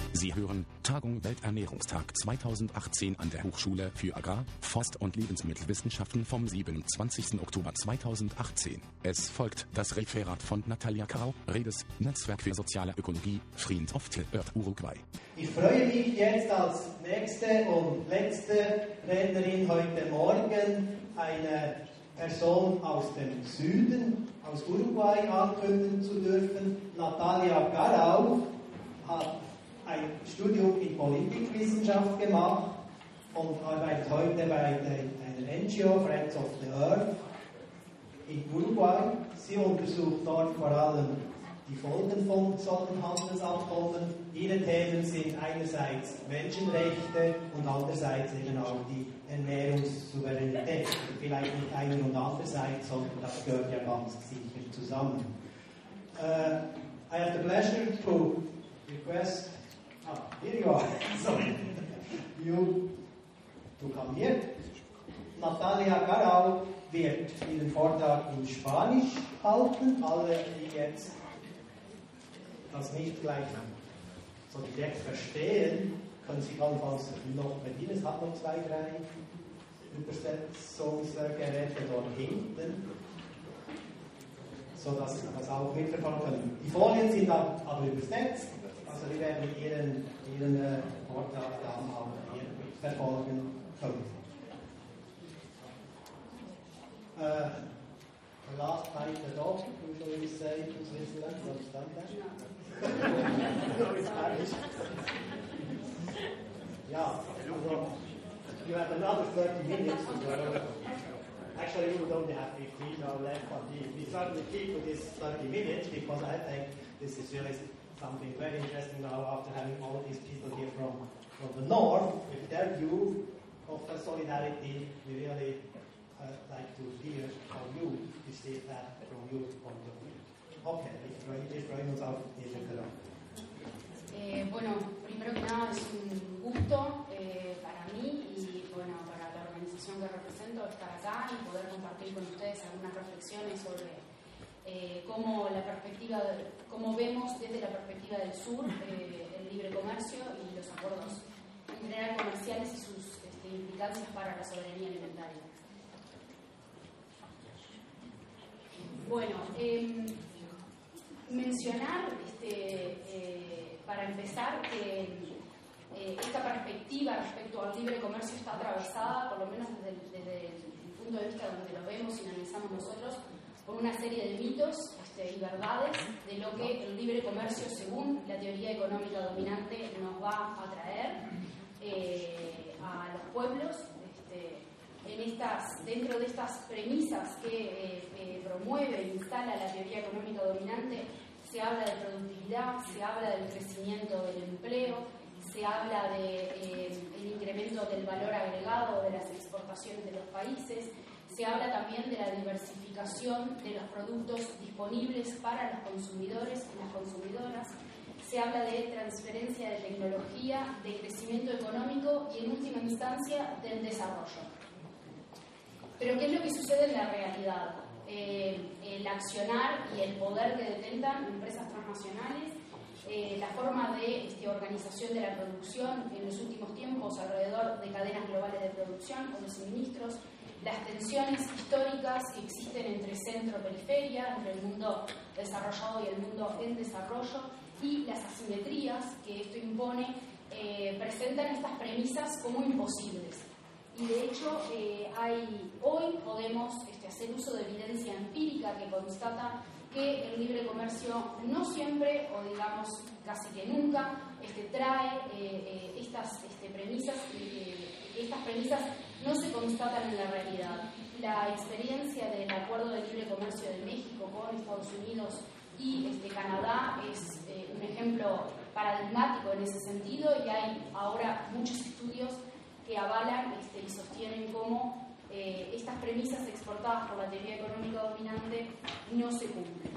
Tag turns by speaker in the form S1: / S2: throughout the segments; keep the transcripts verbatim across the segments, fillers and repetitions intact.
S1: Sie hören Tagung Welternährungstag zweitausendachtzehn an der Hochschule für Agrar-, Forst- und Lebensmittelwissenschaften vom siebenundzwanzigsten Oktober zweitausendachtzehn. Es folgt das Referat von Natalia Carau, Redes, Netzwerk für soziale Ökologie, Friend of the Earth, Uruguay.
S2: Ich freue mich jetzt als nächste und letzte Rednerin heute Morgen eine Person aus dem Süden, aus Uruguay, ankündigen zu dürfen. Natalia Carau hat ein Studium in Politikwissenschaft gemacht und arbeitet heute bei einer N G O, Friends of the Earth, in Uruguay. Sie untersucht dort vor allem die Folgen von solchen Handelsabkommen. Ihre Themen sind einerseits Menschenrechte und andererseits eben auch die Ernährungssouveränität. Vielleicht nicht einer und andererseits, sondern das gehört ja ganz sicher zusammen. Uh, I have the pleasure to request, ah, here you are, sorry, you to come here. Natalia Carau wird ihren Vortrag in Spanisch halten. Alle, die jetzt das nicht gleich so direkt verstehen, können Sie allenfalls noch bedienen. Es hat noch zwei, drei Übersetzungsgeräte dort hinten, sodass Sie das auch mitverfolgen können. Die Folien sind aber übersetzt, also wir werden Ihren, Ihren äh, Vortrag dann auch hier mitverfolgen können. Uh, the last time the dog usually say to Switzerland, you understand that? No, it's Spanish. Yeah, so you have another thirty minutes to go. Actually, we would only have fifteen now left, but we, we certainly keep with this thirty minutes because I think this is really something very interesting now after having all these people here from, from the north with their view of the solidarity. We really uh, like to hear how you perceive that from your point of view. Okay, ich freue uns auf diese Fragen.
S3: Eh, bueno, primero que nada es un gusto eh, para mí y bueno, para la organización que represento estar acá y poder compartir con ustedes algunas reflexiones sobre eh, cómo la perspectiva, de, cómo vemos desde la perspectiva del sur eh, el libre comercio y los acuerdos en general comerciales y sus este, implicancias para la soberanía alimentaria. Bueno, eh, mencionar este, eh, para empezar que eh, esta perspectiva respecto al libre comercio está atravesada, por lo menos desde, desde el punto de vista donde lo vemos y analizamos nosotros, por una serie de mitos este, y verdades de lo que el libre comercio, según la teoría económica dominante, nos va a traer eh, a los pueblos. Este, en estas, dentro de estas premisas que eh, eh, promueve e instala la teoría económica dominante, se habla de productividad, se habla del crecimiento del empleo, se habla del de, eh, incremento del valor agregado de las exportaciones de los países, se habla también de la diversificación de los productos disponibles para los consumidores y las consumidoras, se habla de transferencia de tecnología, de crecimiento económico y en última instancia del desarrollo. Pero ¿qué es lo que sucede en la realidad? Eh, el accionar y el poder que detentan empresas transnacionales, eh, la forma de este, organización de la producción en los últimos tiempos alrededor de cadenas globales de producción o de suministros, las tensiones históricas que existen entre centro y periferia, entre el mundo desarrollado y el mundo en desarrollo, y las asimetrías que esto impone, eh, presentan estas premisas como imposibles. Y de hecho, eh, hay, hoy podemos este, hacer uso de evidencia empírica que constata que el libre comercio no siempre, o digamos casi que nunca, este, trae eh, eh, estas este, premisas, y eh, estas premisas no se constatan en la realidad. La experiencia del Acuerdo de Libre Comercio de México con Estados Unidos y este, Canadá es eh, un ejemplo paradigmático en ese sentido, y hay ahora muchos estudios que avalan este, y sostienen cómo eh, estas premisas exportadas por la teoría económica dominante no se cumplen.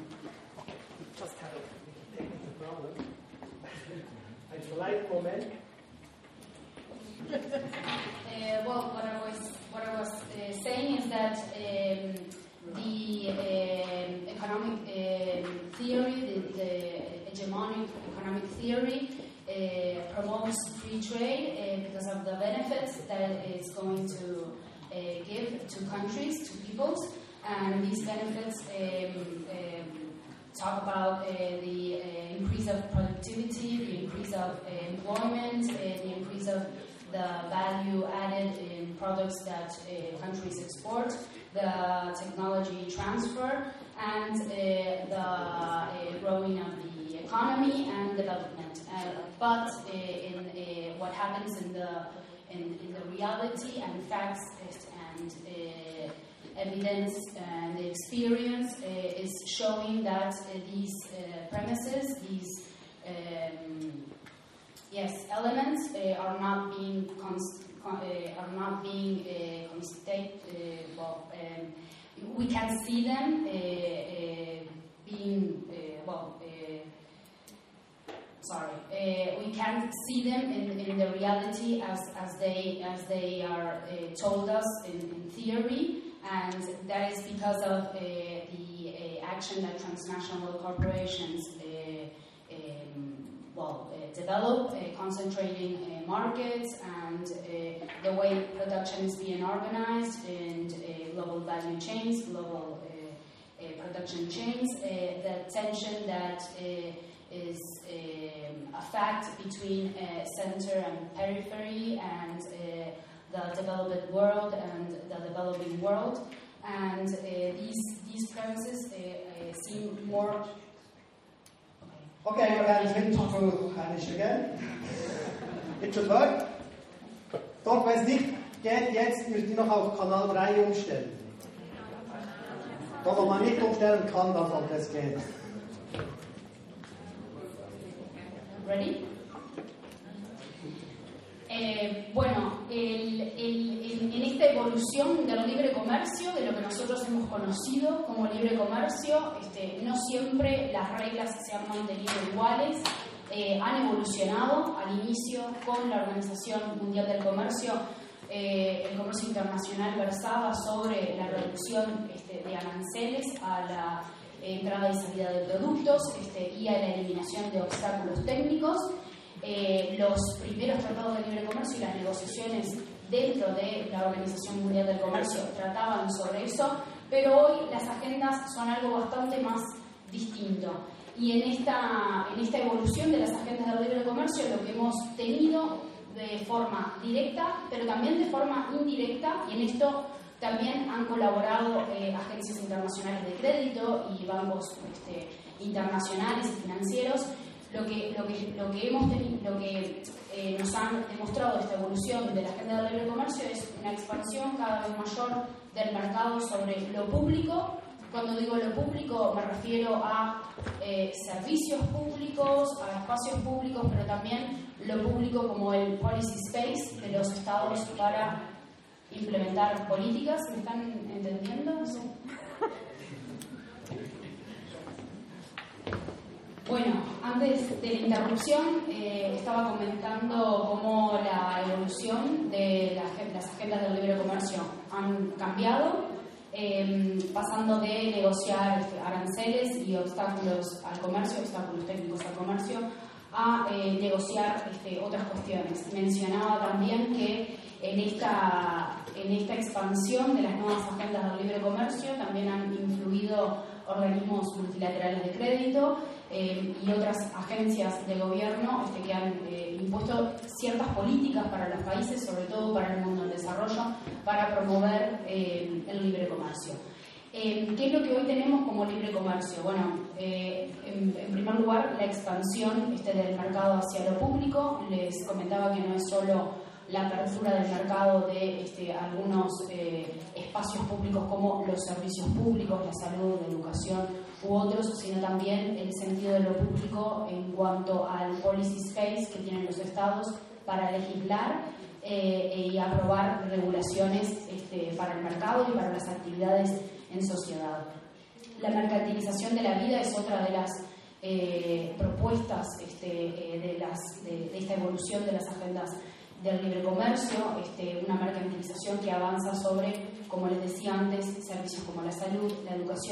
S3: uh, well, what I was what I was uh, saying is that um, the uh, economic uh, theory, the, the hegemonic economic theory, uh, uh, promotes free trade uh, because of the benefits that it's going to uh, give to countries, to peoples, and these benefits um, um, talk about uh, the uh, increase of productivity, the increase of uh, employment, uh, the increase of the value added in products that uh, countries export, the technology transfer, and uh, the uh, growing of the economy and development. Uh, but uh, in uh, what happens in the in, in the reality and facts and uh, evidence and the experience uh, is showing that uh, these uh, premises, these um, yes elements uh, are not being const con uh, are not being uh, constate. Uh, well, um, we can see them uh, uh, being uh, well. Uh, Sorry, uh, we can't see them in, in the reality as, as they as they are uh, told us in, in theory, and that is because of uh, the uh, action that transnational corporations uh, um, well uh, develop, uh, concentrating uh, markets and uh, the way production is being organized and uh, global value chains, global uh, uh, production chains, uh, the tension that uh, is um, a fact between uh, center and periphery and uh, the developed world and the developing world, and uh, these these premises uh, uh, seem more.
S2: Okay, okay, we're going to switch to Spanish again. It should work. Dort, wenn es nicht geht, jetzt müsst ihr noch auf Kanal drei umstellen. Dort, wo man nicht umstellen kann, dann sollte es gehen.
S3: Ready? Eh, bueno, el, el, el, en esta evolución del libre comercio, de lo que nosotros hemos conocido como libre comercio, este, no siempre las reglas se han mantenido iguales, eh, han evolucionado. Al inicio, con la Organización Mundial del Comercio, eh, el comercio internacional versaba sobre la reducción este, de aranceles a la entrada y salida de productos este, y a la eliminación de obstáculos técnicos. Eh, los primeros tratados de libre comercio y las negociaciones dentro de la Organización Mundial del Comercio trataban sobre eso, pero hoy las agendas son algo bastante más distinto. Y en esta, en esta evolución de las agendas del libre comercio, lo que hemos tenido de forma directa, pero también de forma indirecta, y en esto también han colaborado eh, agencias internacionales de crédito y bancos este, internacionales y financieros. Lo que, lo que, lo que, hemos tenido, lo que eh, nos han demostrado esta evolución de la agenda del libre comercio es una expansión cada vez mayor del mercado sobre lo público. Cuando digo lo público me refiero a eh, servicios públicos, a espacios públicos, pero también lo público como el policy space de los estados para implementar políticas. ¿Me están entendiendo? ¿Sí? Bueno, antes de la interrupción eh, estaba comentando cómo la evolución de la, las agendas del libre comercio han cambiado, eh, pasando de negociar este, aranceles y obstáculos al comercio, obstáculos técnicos al comercio, a eh, negociar este, otras cuestiones. Mencionaba también que en esta, en esta expansión de las nuevas agendas del libre comercio también han influido organismos multilaterales de crédito eh, y otras agencias de gobierno este, que han eh, impuesto ciertas políticas para los países, sobre todo para el mundo en desarrollo, para promover eh, el libre comercio. Eh, ¿Qué es lo que hoy tenemos como libre comercio? Bueno, eh, en, en primer lugar, la expansión este, del mercado hacia lo público. Les comentaba que no es solo la apertura del mercado de este, algunos eh, espacios públicos como los servicios públicos, la salud, la educación u otros, sino también el sentido de lo público en cuanto al policy space que tienen los estados para legislar eh, y aprobar regulaciones este, para el mercado y para las actividades en sociedad. La mercantilización de la vida es otra de las eh, propuestas este, eh, de, las, de, de esta evolución de las agendas del libre comercio, este, una mercantilización que avanza sobre, como les decía antes, servicios como la salud, la educación,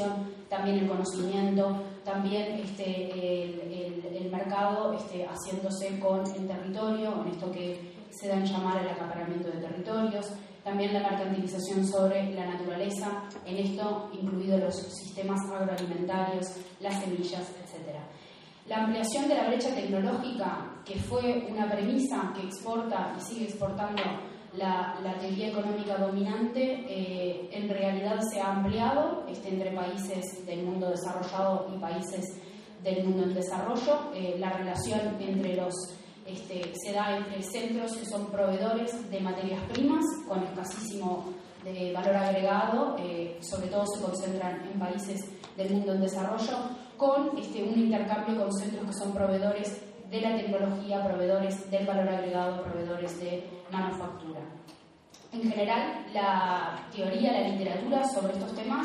S3: también el conocimiento, también este, el, el, el mercado este, haciéndose con el territorio, en esto que se da en llamar el acaparamiento de territorios, también la mercantilización sobre la naturaleza, en esto incluidos los sistemas agroalimentarios, las semillas, etcétera. La ampliación de la brecha tecnológica, que fue una premisa que exporta y sigue exportando la, la teoría económica dominante, eh, en realidad se ha ampliado este, entre países del mundo desarrollado y países del mundo en desarrollo. Eh, la relación entre los Este, se da entre centros que son proveedores de materias primas con escasísimo de valor agregado, eh, sobre todo se concentran en países del mundo en desarrollo, con este, un intercambio con centros que son proveedores de la tecnología, proveedores del valor agregado, proveedores de manufactura. En general, la teoría, la literatura sobre estos temas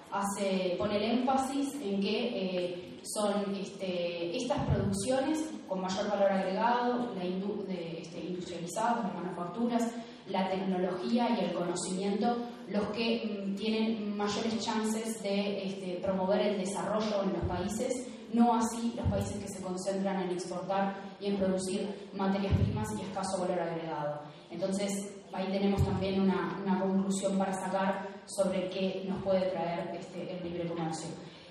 S3: hace, pone el énfasis en que eh, son este, estas producciones con mayor valor agregado, la indu de, este, industrializadas, las manufacturas, la tecnología y el conocimiento, los que mm, tienen mayores chances de este, promover el desarrollo en los países, no así los países que se concentran en exportar y en producir materias primas y escaso valor agregado. Entonces, ahí tenemos también una, una conclusión para sacar sobre qué nos puede traer este, el libre comercio.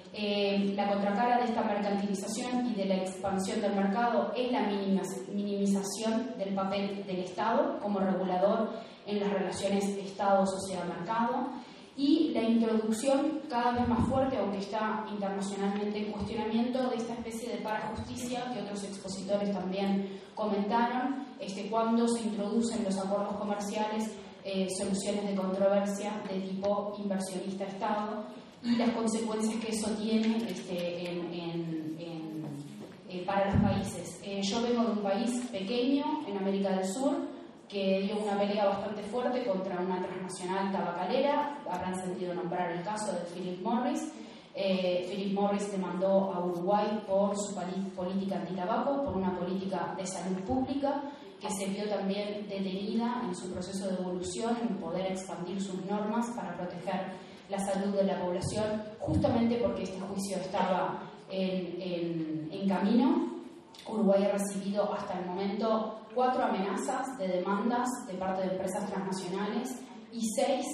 S3: Eh, la contracara de esta mercantilización y de la expansión del mercado es la minimización del papel del Estado como regulador en las relaciones Estado-sociedad-mercado y la introducción cada vez más fuerte, aunque está internacionalmente en cuestionamiento, de esta especie de parajusticia que otros expositores también comentaron, este, cuando se introducen los acuerdos comerciales eh, soluciones de controversia de tipo inversionista-Estado y las consecuencias que eso tiene este, en, en, en, eh, para los países. Eh, yo vengo de un país pequeño en América del Sur que dio una pelea bastante fuerte contra una transnacional tabacalera. Habrán sentido nombrar el caso de Philip Morris. Eh, Philip Morris demandó a Uruguay por su política antitabaco, por una política de salud pública que se vio también detenida en su proceso de evolución, en poder expandir sus normas para proteger la salud de la población, justamente porque este juicio estaba en, en, en camino. Uruguay ha recibido hasta el momento cuatro amenazas de demandas de parte de empresas transnacionales y seis,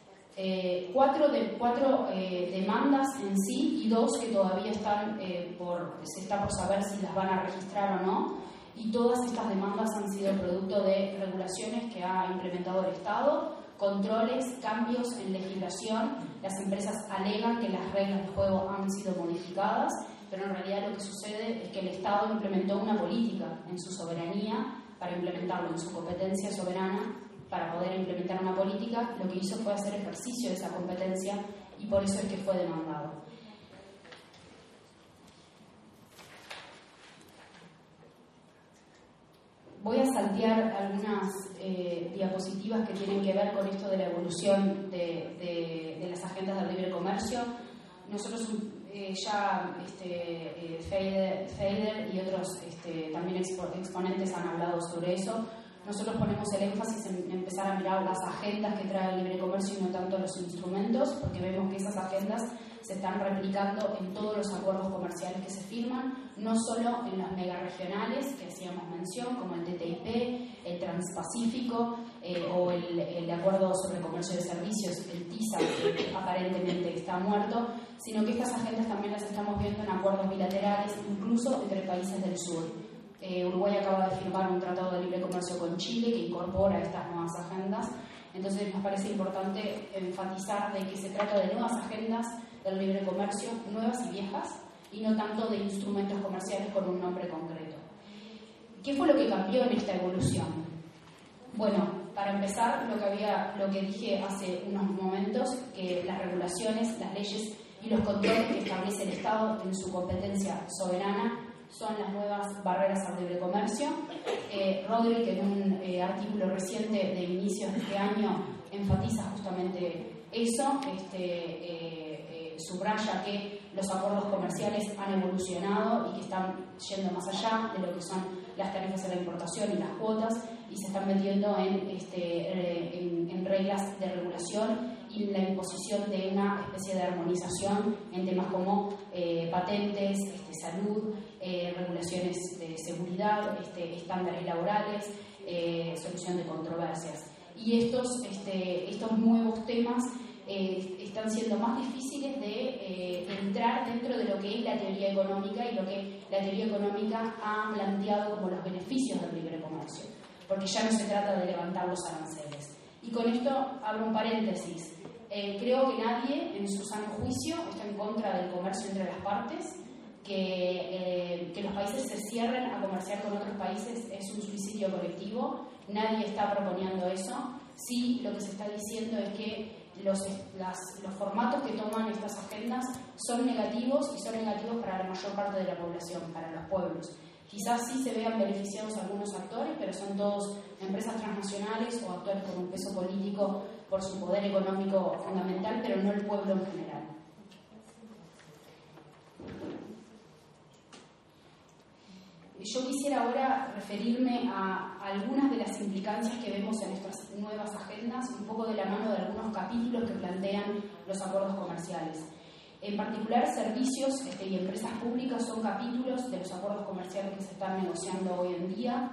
S3: eh, cuatro, de, cuatro eh, demandas en sí y dos que todavía están eh, por, se está por saber si las van a registrar o no. Y todas estas demandas han sido producto de regulaciones que ha implementado el Estado, controles, cambios en legislación. Las empresas alegan que las reglas de juego han sido modificadas, pero en realidad lo que sucede es que el Estado implementó una política en su soberanía para implementarlo en su competencia soberana. Para poder implementar una política, lo que hizo fue hacer ejercicio de esa competencia y por eso es que fue demandado. Voy a saltear algunas eh, diapositivas que tienen que ver con esto de la evolución de, de, de las agendas del libre comercio. Nosotros eh, ya, este, eh, Feder, Feder y otros este, también expo, exponentes han hablado sobre eso. Nosotros ponemos el énfasis en empezar a mirar las agendas que trae el libre comercio y no tanto los instrumentos, porque vemos que esas agendas se están replicando en todos los acuerdos comerciales que se firman, no solo en los megaregionales que hacíamos mención, como el T T I P, el Transpacífico eh, o el, el Acuerdo sobre Comercio de Servicios, el TISA, que aparentemente está muerto, sino que estas agendas también las estamos viendo en acuerdos bilaterales, incluso entre países del sur. Eh, Uruguay acaba de firmar un tratado de libre comercio con Chile que incorpora estas nuevas agendas. Entonces nos parece importante enfatizar de que se trata de nuevas agendas del libre comercio, nuevas y viejas, y no tanto de instrumentos comerciales con un nombre concreto. ¿Qué fue lo que cambió en esta evolución? Bueno, para empezar, lo que, había, lo que dije hace unos momentos, que las regulaciones, las leyes y los controles que establece el Estado en su competencia soberana son las nuevas barreras al libre comercio. Eh, Roderick, en un eh, artículo reciente de inicios de este año, enfatiza justamente eso, este, eh, eh, subraya que los acuerdos comerciales han evolucionado y que están yendo más allá de lo que son las tarifas a la importación y las cuotas y se están metiendo en, este, eh, en, en reglas de regulación y la imposición de una especie de armonización en temas como eh, patentes, este, salud, eh, regulaciones de seguridad, este, estándares laborales, eh, solución de controversias. Y estos, este, estos nuevos temas eh, están siendo más difíciles de eh, entrar dentro de lo que es la teoría económica y lo que la teoría económica ha planteado como los beneficios del libre comercio, porque ya no se trata de levantar los aranceles. Y con esto abro un paréntesis. Eh, creo que nadie en su sano juicio está en contra del comercio entre las partes, que, eh, que los países se cierren a comerciar con otros países es un suicidio colectivo, nadie está proponiendo eso. Sí, lo que se está diciendo es que los, las, los formatos que toman estas agendas son negativos y son negativos para la mayor parte de la población, para los pueblos. Quizás sí se vean beneficiados algunos actores, pero son todos empresas transnacionales o actores con un peso político por su poder económico fundamental, pero no el pueblo en general. Yo quisiera ahora referirme a algunas de las implicancias que vemos en estas nuevas agendas, un poco de la mano de algunos capítulos que plantean los acuerdos comerciales. En particular, servicios este, y empresas públicas son capítulos de los acuerdos comerciales que se están negociando hoy en día.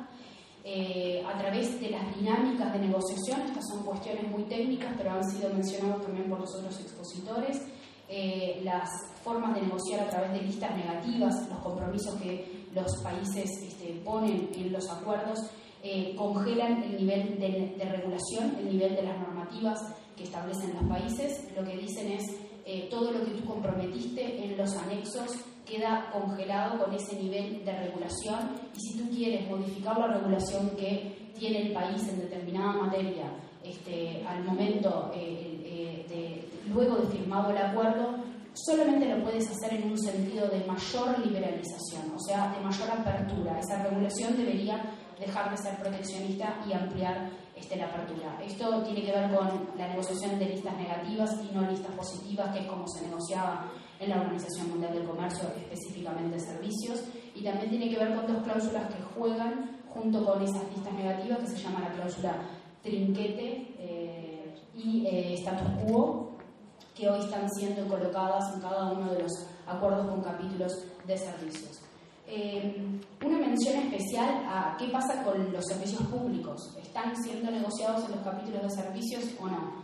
S3: Eh, a través de las dinámicas de negociación, estas son cuestiones muy técnicas, pero han sido mencionadas también por los otros expositores, eh, las formas de negociar a través de listas negativas, los compromisos que los países este, ponen en los acuerdos, eh, congelan el nivel de, de regulación, el nivel de las normativas que establecen los países. Lo que dicen es Eh, todo lo que tú comprometiste en los anexos queda congelado con ese nivel de regulación, y si tú quieres modificar la regulación que tiene el país en determinada materia este, al momento eh, eh, de, luego de firmado el acuerdo, solamente lo puedes hacer en un sentido de mayor liberalización, o sea, de mayor apertura. Esa regulación debería dejar de ser proteccionista y ampliar este, la apertura. Esto tiene que ver con la negociación de listas negativas y no listas positivas, que es como se negociaba en la Organización Mundial del Comercio, específicamente servicios, y también tiene que ver con dos cláusulas que juegan junto con esas listas negativas, que se llama la cláusula trinquete eh, y eh, status quo, que hoy están siendo colocadas en cada uno de los acuerdos con capítulos de servicios. Eh, una mención especial a qué pasa con los servicios públicos. ¿Están siendo negociados en los capítulos de servicios o no?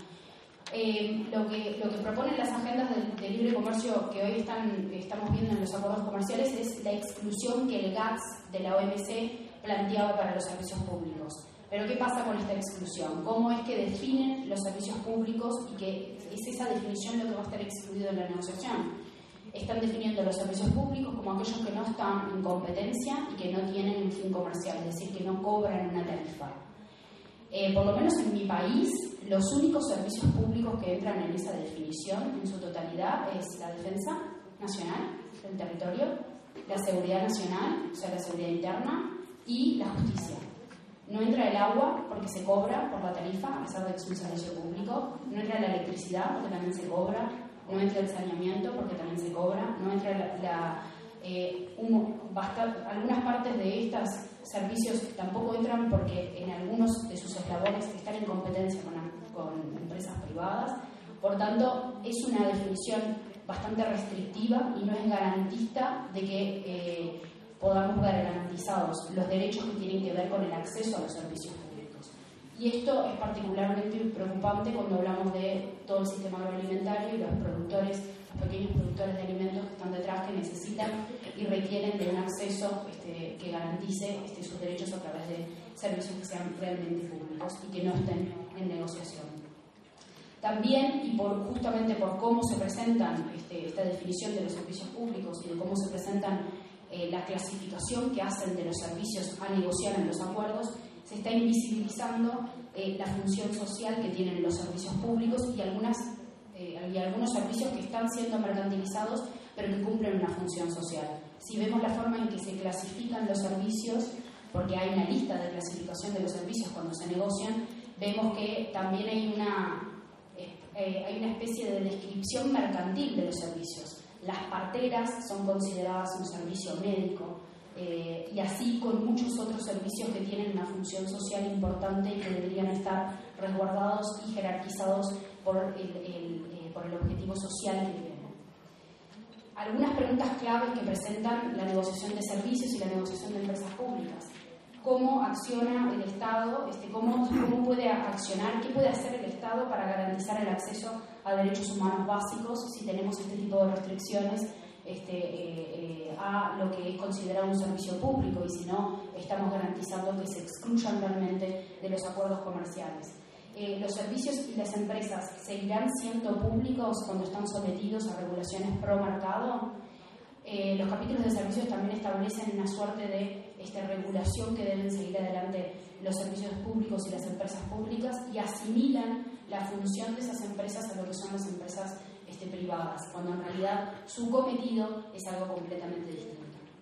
S3: Eh, lo, que, lo que proponen las agendas de, de libre comercio que hoy están, estamos viendo en los acuerdos comerciales es la exclusión que el GATS de la O M C planteaba para los servicios públicos. Pero ¿qué pasa con esta exclusión? ¿Cómo es que definen los servicios públicos y que es esa definición lo que va a estar excluido en la negociación? Están definiendo los servicios públicos como aquellos que no están en competencia y que no tienen un fin comercial, es decir, que no cobran una tarifa. Eh, por lo menos en mi país, los únicos servicios públicos que entran en esa definición en su totalidad es la defensa nacional del territorio, la seguridad nacional, o sea, la seguridad interna, y la justicia. No entra el agua porque se cobra por la tarifa, a pesar de que es un servicio público. No entra la electricidad porque también se cobra. No entra el saneamiento porque también se cobra. No entra la, la, eh, un, basta, algunas partes de estos servicios tampoco entran porque en algunos de sus eslabones están en competencia con, con empresas privadas. Por tanto, es una definición bastante restrictiva y no es garantista de que eh, podamos ver garantizados los derechos que tienen que ver con el acceso a los servicios públicos. Y esto es particularmente preocupante cuando hablamos de todo el sistema agroalimentario y los productores, los pequeños productores de alimentos que están detrás, que necesitan y requieren de un acceso este, que garantice este, sus derechos a través de servicios que sean realmente públicos y que no estén en negociación. También, y por, justamente por cómo se presentan este, esta definición de los servicios públicos y de cómo se presentan eh, la clasificación que hacen de los servicios a negociar en los acuerdos, se está invisibilizando eh, la función social que tienen los servicios públicos y, algunas, eh, y algunos servicios que están siendo mercantilizados pero que cumplen una función social. Si vemos la forma en que se clasifican los servicios, porque hay una lista de clasificación de los servicios cuando se negocian, vemos que también hay una, eh, hay una especie de descripción mercantil de los servicios. Las parteras son consideradas un servicio médico, eh, y así con muchos otros servicios que tienen una función social importante y que deberían estar resguardados y jerarquizados por el, el, eh, por el objetivo social que tienen. Algunas preguntas claves que presentan la negociación de servicios y la negociación de empresas públicas. ¿Cómo acciona el Estado? Este, cómo, ¿Cómo puede accionar? ¿Qué puede hacer el Estado para garantizar el acceso a derechos humanos básicos si tenemos este tipo de restricciones este, eh, eh, a lo que es considerado un servicio público y si no estamos garantizando que se excluyan realmente de los acuerdos comerciales? Eh, los servicios y las empresas seguirán siendo públicos cuando están sometidos a regulaciones pro mercado. Eh, los capítulos de servicios también establecen una suerte de este, regulación que deben seguir adelante los servicios públicos y las empresas públicas y asimilan la función de esas empresas a lo que son las empresas este, privadas, cuando en realidad su cometido es algo completamente distinto.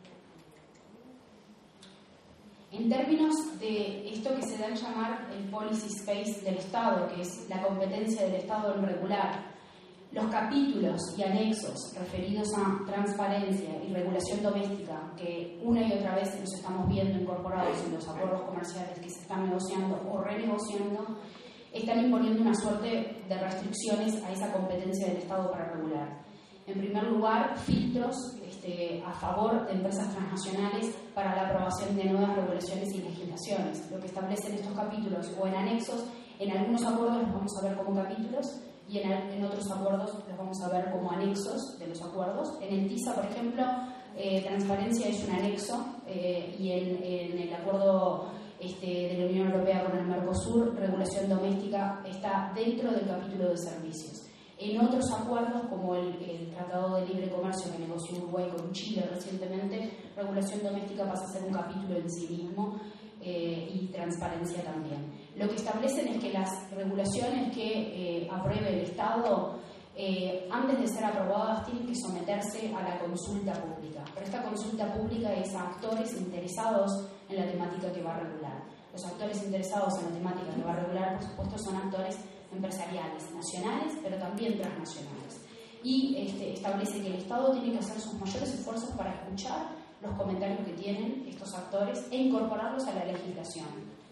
S3: En términos de esto que se da en llamar el policy space del Estado, que es la competencia del Estado en regular, los capítulos y anexos referidos a transparencia y regulación doméstica, que una y otra vez nos estamos viendo incorporados en los acuerdos comerciales que se están negociando o renegociando, están imponiendo una suerte de restricciones a esa competencia del Estado para regular. En primer lugar, filtros este, a favor de empresas transnacionales para la aprobación de nuevas regulaciones y legislaciones. Lo que establecen estos capítulos o en anexos, en algunos acuerdos los vamos a ver como capítulos y en, en otros acuerdos los vamos a ver como anexos de los acuerdos. En el TISA, por ejemplo, eh, transparencia es un anexo eh, y en, en el acuerdo este, de la Unión Europea con el Mercosur, regulación doméstica está dentro del capítulo de servicios. En otros acuerdos, como el, el Tratado de Libre Comercio que negoció Uruguay con Chile recientemente, regulación doméstica pasa a ser un capítulo en sí mismo eh, y transparencia también. Lo que establecen es que las regulaciones que eh, apruebe el Estado, eh, antes de ser aprobadas, tienen que someterse a la consulta pública. Pero esta consulta pública es a actores interesados en la temática que va a regular. Los actores interesados en la temática que va a regular, por supuesto, son actores empresariales, nacionales, pero también transnacionales. Y este, establece que el Estado tiene que hacer sus mayores esfuerzos para escuchar los comentarios que tienen estos actores e incorporarlos a la legislación.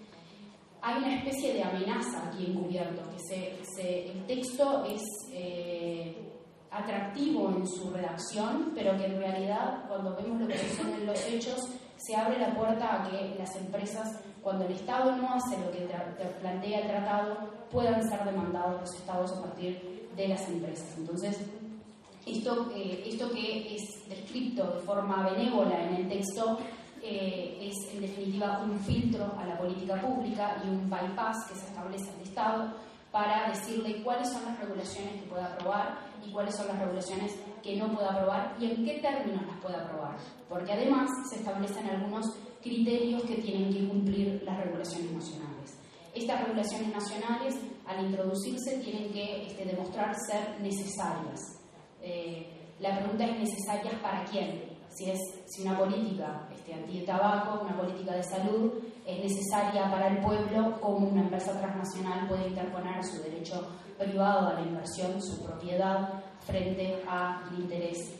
S3: Hay una especie de amenaza aquí encubierto, que se, se, el texto es eh, atractivo en su redacción, pero que en realidad, cuando vemos lo que sucede en los hechos, se abre la puerta a que las empresas, cuando el Estado no hace lo que plantea el tratado, puedan ser demandados los Estados a partir de las empresas. Entonces, esto, eh, esto que es descrito de forma benévola en el texto eh, es en definitiva un filtro a la política pública y un bypass que se establece al Estado para decirle cuáles son las regulaciones que puede aprobar y cuáles son las regulaciones que no puede aprobar y en qué términos las puede aprobar. Porque además se establecen algunos criterios que tienen que cumplir las regulaciones nacionales. Estas regulaciones nacionales, al introducirse, tienen que este, demostrar ser necesarias. Eh, la pregunta es: ¿necesarias para quién? Si es si una política este, anti-tabaco, una política de salud, es necesaria para el pueblo, ¿cómo una empresa transnacional puede interponer su derecho privado a la inversión, su propiedad, frente al interés?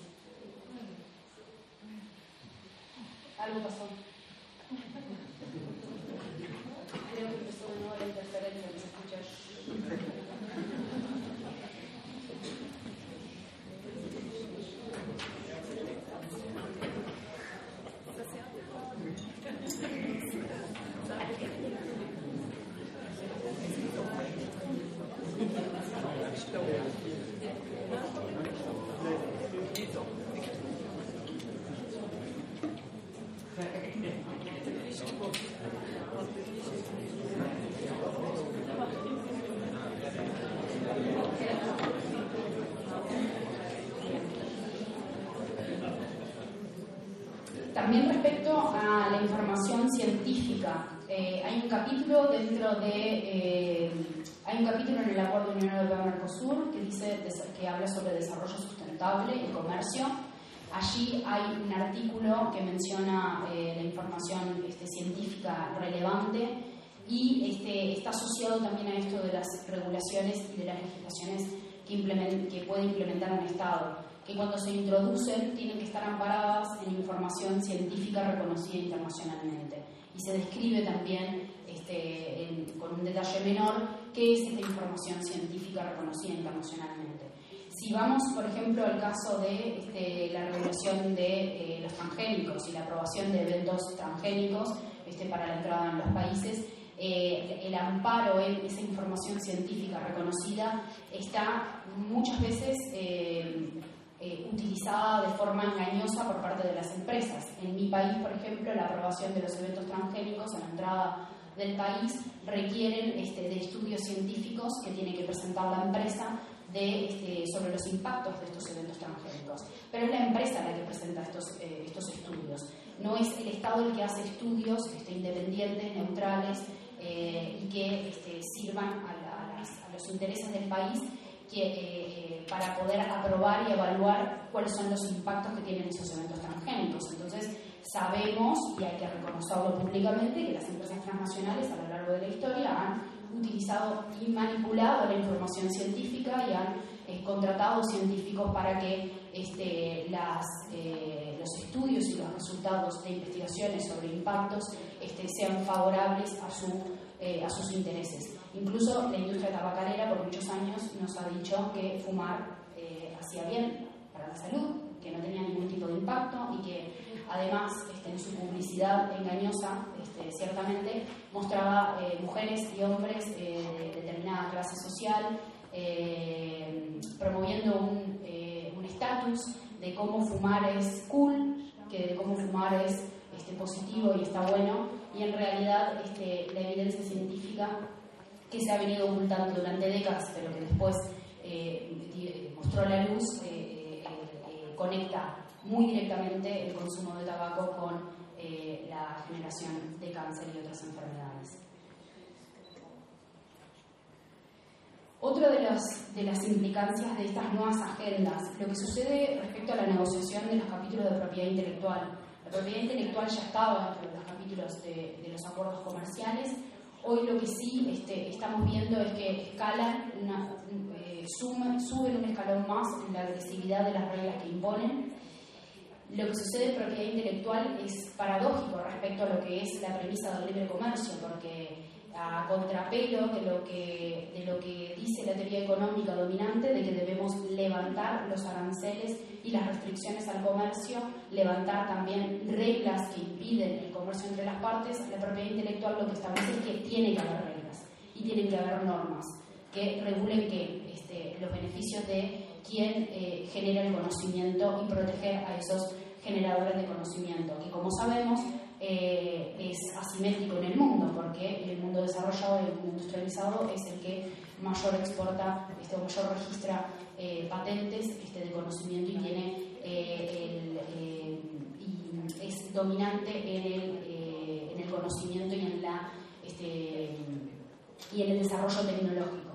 S3: Algo pasó. Creo que empezó de nuevo la interferencia, no se escucha. También respecto a la información científica, eh, hay un capítulo dentro de eh, hay un capítulo en el Acuerdo de Unión Europea-Mercosur que dice que habla sobre desarrollo sustentable y comercio. Allí hay un artículo que menciona eh, la información este, científica relevante y este, está asociado también a esto de las regulaciones y de las legislaciones que, implement, que puede implementar un Estado, que cuando se introducen tienen que estar amparadas en información científica reconocida internacionalmente. y se describe también este, en, con un detalle menor qué es esta información científica reconocida internacionalmente. Si vamos, por ejemplo, al caso de este, la regulación de eh, los transgénicos y la aprobación de eventos transgénicos este, para la entrada en los países, eh, el amparo en esa información científica reconocida está muchas veces eh, eh, utilizada de forma engañosa por parte de las empresas. En mi país, por ejemplo, la aprobación de los eventos transgénicos en la entrada del país requieren este, de estudios científicos que tiene que presentar la empresa de, este, sobre los impactos de estos eventos transgénicos. Pero es la empresa la que presenta estos, eh, estos estudios. No es el Estado el que hace estudios este, independientes, neutrales eh, y que este, sirvan a, la, a, las, a los intereses del país que, eh, para poder aprobar y evaluar cuáles son los impactos que tienen esos eventos transgénicos. Entonces, sabemos, y hay que reconocerlo públicamente, que las empresas transnacionales a lo largo de la historia han utilizado y manipulado la información científica y han eh, contratado científicos para que este, las, eh, los estudios y los resultados de investigaciones sobre impactos este, sean favorables a, su, eh, a sus intereses. Incluso la industria tabacalera por muchos años nos ha dicho que fumar eh, hacía bien para la salud, que no tenía ningún tipo de impacto y que además este, en su publicidad engañosa este, ciertamente mostraba eh, mujeres y hombres eh, de determinada clase social eh, promoviendo un eh, un estatus de cómo fumar es cool, que de cómo fumar es este, positivo y está bueno, y en realidad este, la evidencia científica que se ha venido ocultando durante décadas pero que después eh, mostró la luz eh, eh, eh, conecta muy directamente el consumo de tabaco con eh, la generación de cáncer y otras enfermedades. Otra de las, de las implicancias de estas nuevas agendas, lo que sucede respecto a la negociación de los capítulos de propiedad intelectual. La propiedad intelectual ya estaba dentro de los capítulos de, de los acuerdos comerciales. Hoy lo que sí este, estamos viendo es que escalan, una, eh, sumen, suben un escalón más en la agresividad de las reglas que imponen. Lo que sucede en propiedad intelectual es paradójico respecto a lo que es la premisa del libre comercio, porque a contrapelo de lo que, de lo que dice la teoría económica dominante, de que debemos levantar los aranceles y las restricciones al comercio, levantar también reglas que impiden el comercio entre las partes, la propiedad intelectual lo que establece es que tiene que haber reglas y tienen que haber normas que regulen que este, los beneficios de quien eh, genera el conocimiento y proteger a esos generadores de conocimiento, que como sabemos eh, es asimétrico en el mundo, porque el mundo desarrollado y el mundo industrializado es el que mayor exporta, este, mayor registra eh, patentes este, de conocimiento y tiene eh, el, eh, y es dominante en el, eh, en el conocimiento y en la este, y en el desarrollo tecnológico.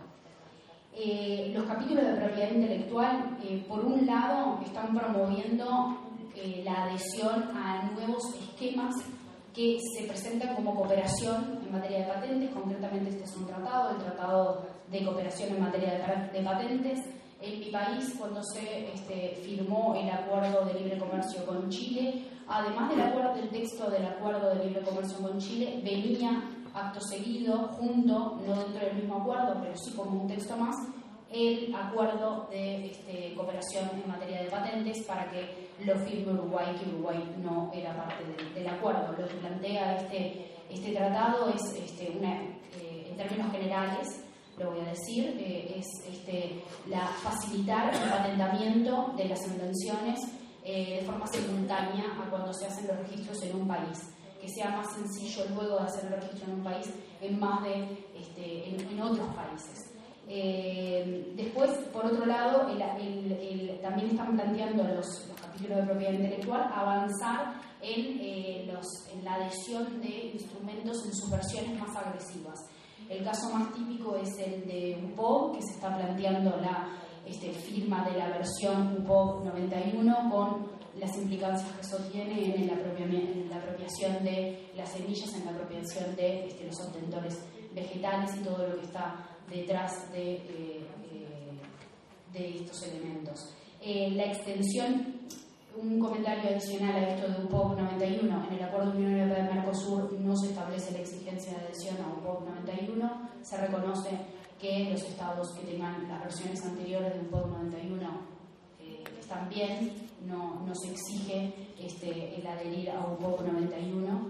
S3: Eh, los capítulos de propiedad intelectual, eh, por un lado, están promoviendo eh, la adhesión a nuevos esquemas que se presentan como cooperación en materia de patentes. Concretamente, este es un tratado, el Tratado de Cooperación en materia de, de patentes. En mi país, cuando se este, firmó el Acuerdo de Libre Comercio con Chile, además del acuerdo del texto del Acuerdo de Libre Comercio con Chile, venía acto seguido, junto, no dentro del mismo acuerdo, pero sí como un texto más, el acuerdo de este, cooperación en materia de patentes para que lo firme Uruguay, que Uruguay no era parte de, del acuerdo. Lo que plantea este, este tratado es, este, una, eh, en términos generales, lo voy a decir, eh, es este, la facilitar el patentamiento de las invenciones eh, de forma simultánea a cuando se hacen los registros en un país, que sea más sencillo luego de hacer el registro en un país en más de este, en, en otros países. Eh, después, por otro lado, el, el, el, también están planteando los, los capítulos de propiedad intelectual avanzar en, eh, los, en la adhesión de instrumentos en sus versiones más agresivas. El caso más típico es el de U P O B, que se está planteando la este, firma de la versión U P O B noventa y uno con las implicancias que eso tiene en la, en la apropiación de las semillas, en la apropiación de este, los obtentores vegetales y todo lo que está detrás de, eh, eh, de estos elementos. Eh, la extensión un comentario adicional a esto de U P O C noventa y uno. En el Acuerdo Unión Europea-Mercosur no se establece la exigencia de adhesión a U P O C noventa y uno. Se reconoce que los estados que tengan las versiones anteriores de U P O C noventa y uno eh, están bien, no, no se exige este, el adherir a U P O C noventa y uno.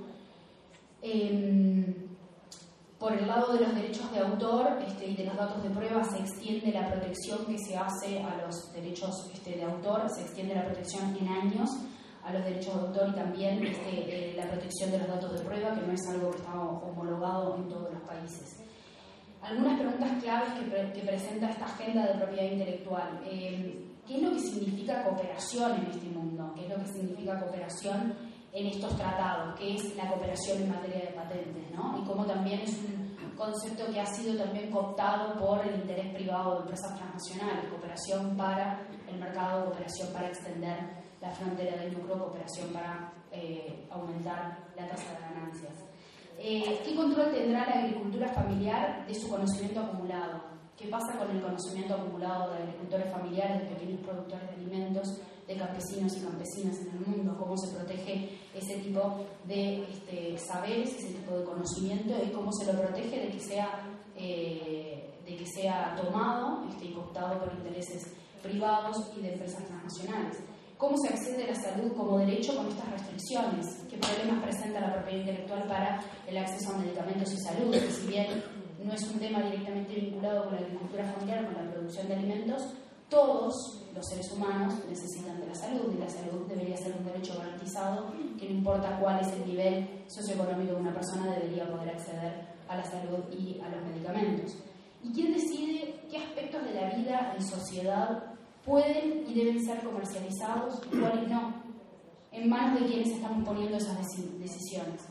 S3: Eh, Por el lado de los derechos de autor este, y de los datos de prueba, se extiende la protección que se hace a los derechos este, de autor, se extiende la protección en años a los derechos de autor y también este, eh, la protección de los datos de prueba, que no es algo que está homologado en todos los países. Algunas preguntas claves que, pre que presenta esta agenda de propiedad intelectual. Eh, ¿Qué es lo que significa cooperación en este mundo? ¿Qué es lo que significa cooperación en estos tratados? ¿Qué es la cooperación en materia de patentes, ¿no? Y cómo también es un concepto que ha sido también cooptado por el interés privado de empresas transnacionales: cooperación para el mercado, cooperación para extender la frontera del lucro, cooperación para eh, aumentar la tasa de ganancias. Eh, ¿Qué control tendrá la agricultura familiar de su conocimiento acumulado? ¿Qué pasa con el conocimiento acumulado de agricultores familiares, de pequeños productores de alimentos, de campesinos y campesinas en el mundo? ¿Cómo se protege ese tipo de este, saberes, ese tipo de conocimiento, y cómo se lo protege de que sea, eh, de que sea tomado este, y cooptado por intereses privados y de empresas transnacionales? ¿Cómo se accede a la salud como derecho con estas restricciones? ¿Qué problemas presenta la propiedad intelectual para el acceso a medicamentos y salud? Que si bien no es un tema directamente vinculado con la agricultura familiar, con la producción de alimentos, todos los seres humanos necesitan de la salud, y la salud debería ser un derecho garantizado, que no importa cuál es el nivel socioeconómico de una persona, debería poder acceder a la salud y a los medicamentos. ¿Y quién decide qué aspectos de la vida en sociedad pueden y deben ser comercializados y cuáles no? En manos de quienes estamos poniendo esas decisiones.